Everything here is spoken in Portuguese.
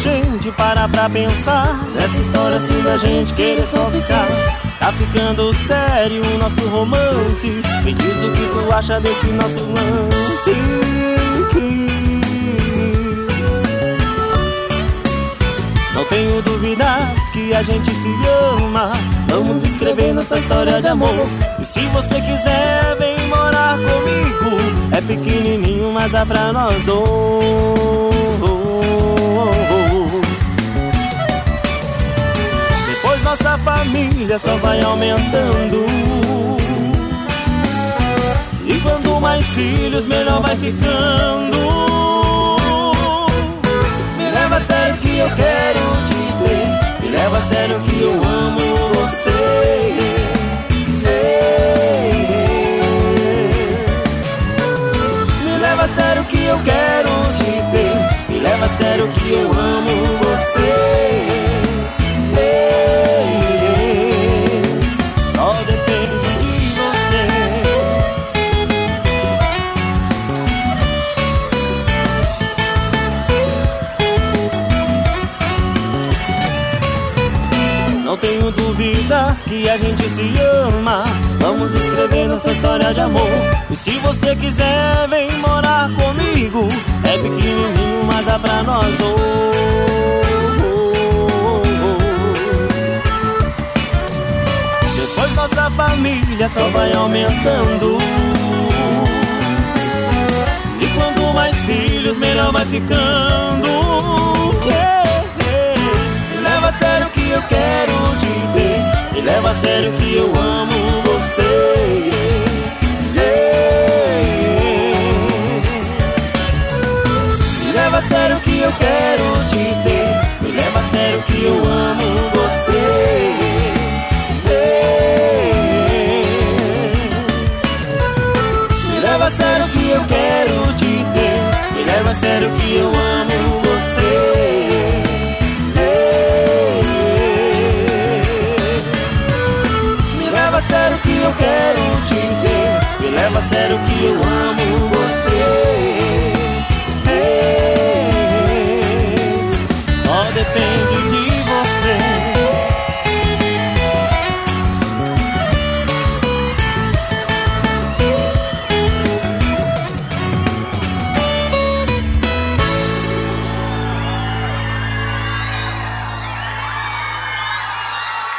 gente para pra pensar nessa história assim da gente querer só ficar. Tá ficando sério o nosso romance. Me diz o que tu acha desse nosso lance. Não tenho dúvidas que a gente se ama. Vamos escrever nossa história de amor. E se você quiser, vem morar comigo. É pequenininho, mas é pra nós dois. Depois nossa família só vai aumentando. E quanto mais filhos, melhor vai ficando. Me leva a sério que eu quero te ter. Me leva a sério que eu amo você. Me leva a sério que eu quero te ter. Me leva a sério que eu amo você. Só depende de você. Não tenho dúvidas que a gente se ama. Vamos escrever nossa história de amor. E se você quiser, vem morar comigo. É pequenininho, mas é pra nós dois. Depois nossa família só vai aumentando. E quanto mais filhos, melhor vai ficando. Me leva a sério que eu quero te ter. Me leva a sério que eu amo você. Me leva a sério que eu quero te ter. Me leva a sério que eu amo você. Me leva a sério que eu quero te ter. Me leva a sério que eu amo você. Me leva a sério que eu quero te ter. Me leva a sério que eu amo você. Só depende